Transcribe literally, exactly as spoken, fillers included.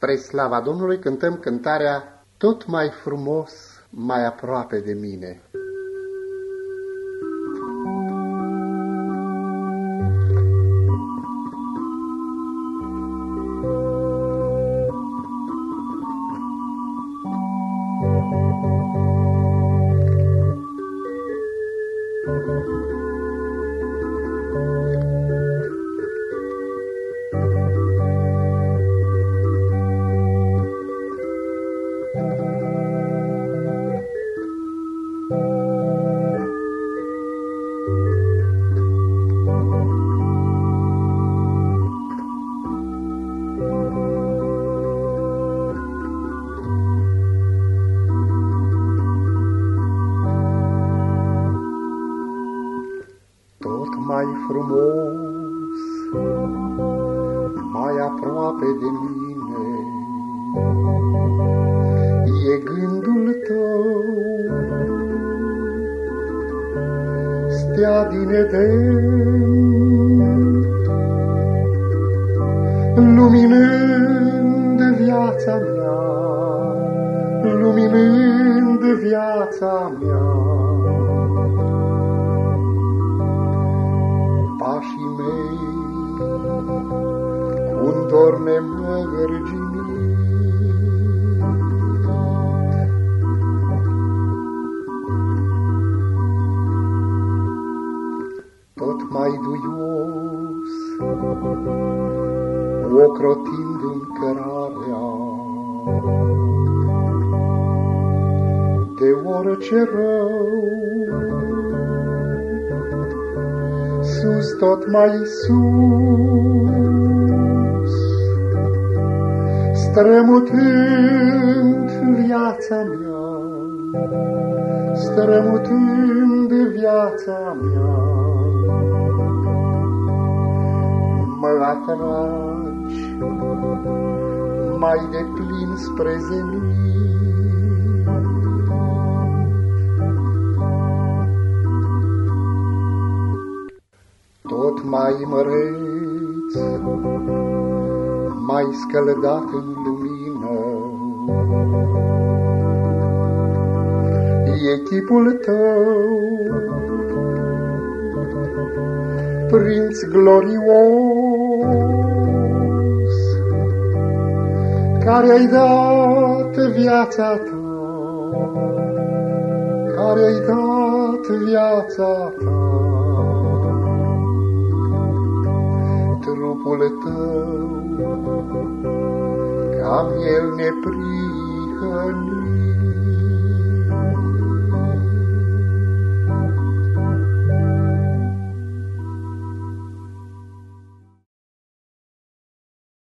Spre slava Domnului cântăm cântarea Tot mai frumos, mai aproape de mine. Mai frumos, mai aproape de mine, e gândul tău, stea din Eden, luminând viața mea, luminând viața mea. Pașii mei cu-n dor nemărginit, tot mai duios, ocrotind-mi cărarea, de orice rău, sus, tot mai sus, strămutând viața mea, strămutând viața mea, mă atragi mai deplin spre zenit. Tot mai măreț, mai scăldat în lumină, e chipul tău, prinț glorios, care-ai dat viața ta, care-ai dat viața ta. Trupul tău, ca miel neprihănit,